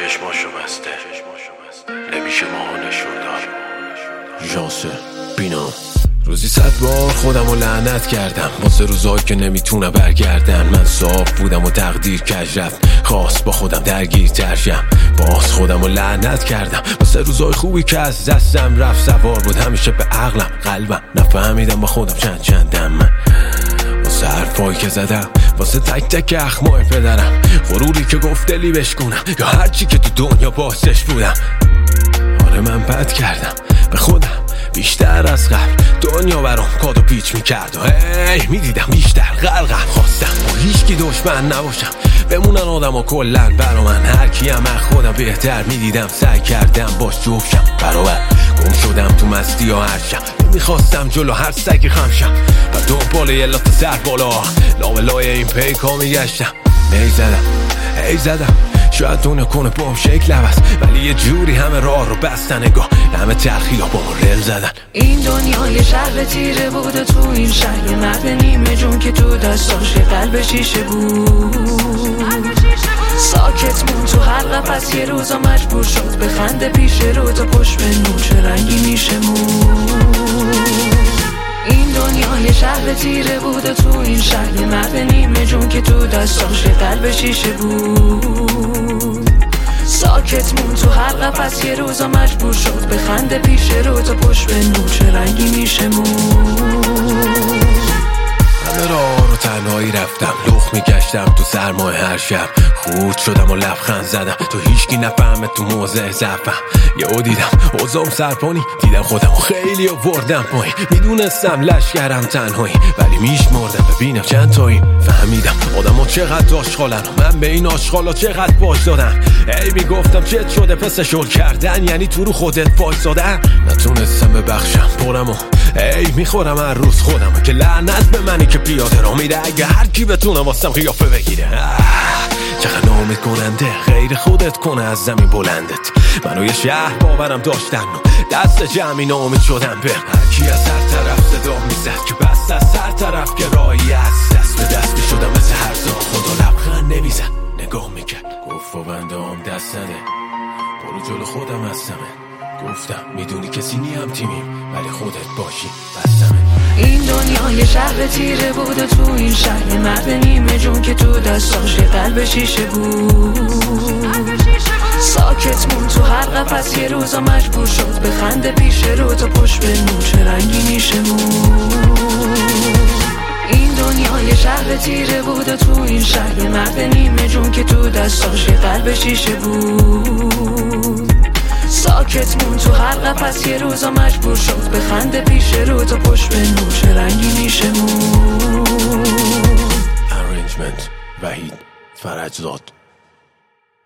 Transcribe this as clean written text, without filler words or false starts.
چشماشو بسته نمیشه ماها نشون داد. ژانس بینا روزی 100 بار خودمو لعنت کردم واسه روزایی که نمیتونه برگردن. من صاف بودم و تقدیر کج رفت خواست با خودم درگیر ترشم. باز خودمو لعنت کردم واسه روزای خوبی که از دستم رفت. سوار بود همیشه به عقلم قلبم نفهمیدم با خودم چندم. من واسه حرفایی که زدم واسه تک تک اخمای پدرم. غروری که گفت دلی بشکنم یا هرچی که تو دنیا باسش بودم. آره من بد کردم به خودم بیشتر از قبل. دنیا برام کاد و پیچ میکرد و هی میدیدم بیشتر غرقم. خواستم با هیچکی دشمن نباشم بمونن آدم و کلن برا من. هر کیم از خودم بهتر میدیدم سعی کردم باش جوشم برابر. گم شدم تو مستی یا هرشم نمیخواستم جلو هر سگی خمشم و دنبال یه لات سر بالا لابلای این پیکا میگشتم. هی زدم شاید دونه کنه بام شکل عوض ولی یه جوری همه راه رو بستن نگاه همه ترخیلا با ما رل زدن. این دنیا یه شهر تیره بود و تو این شهر یه مرد نیمه جون که تو دستاش یه قلب شیشه بود. ساکت مون تو هر قفس یه روزا مجبور شد به خنده پیش رو تا پشت به نور چه رنگی میشه مون. این دنیا یه شهر تیره بود و تو این شهر یه مرد نیمه جون که تو دستاش یه قلب شیشه بود. ساکت مون تو هر قفس یه روزا مجبور شد به خنده پیش رو تا پشت به نور چه رنگی میشه مون. همه راه رو تنهایی رفتم لخ میگشتم تو سرمای هر شب. خود شدم و لبخند زدم تو هیچکی نفهمه تو موضع ضعفم. یهو دیدم اوضاعم سرپانی دیدم خودم خیلی آوردم پایین. میدونستم لشکرم تنهایی ولی میشمردم ببینم چند تایی. فهمیدم آدم‌ها چقدر آشغالن و من به این آشغالا چقدر باج دادم. ای میگفتم چت شده پس شل کردن یعنی تو رو خودت وایسادن. نتونستم ببخشم پرم و ای میخورم هر روز خودم که لعنت به منی که پیاده را میره. اگه هر کی بتونه واسم قیافه بگیره چقدر نامید کننده غیر خودت کنه از زمین بلندت. منو یه شهر باورم داشتن و دست جمعی نامید شدم به هر کی از هر طرف صدا میزد که بس از هر طرف که راهی است. دست به دست میشدم مثل هر زا خدا لبخند نمیزد نگاه میکرد گفت با بنده هم دست نده برو جلو خودم هستمه. گفتم میدونی کسی نیم تیمیم ولی خودت باشی بستمه. این دنیا یه شهر تیره بود و تو این شهر یه مرد نیمه جون که تو دستاش یه قلب شیشه بود. ساکت مون تو هر قفس یه روزا مجبور شد به خنده پیش رو تا پشت به نور چه رنگی میشه مون. این دنیا یه شهر تیره بود و تو این شهر یه مرد نیمه جون که تو دستاش یه قلب شیشه بود. ساکت مون تو هر قفس یه روزا مجبور شد به خنده پیش رو تا پشت به نور چه رنگی میشه مون. Arrangement وحید فرجزاد.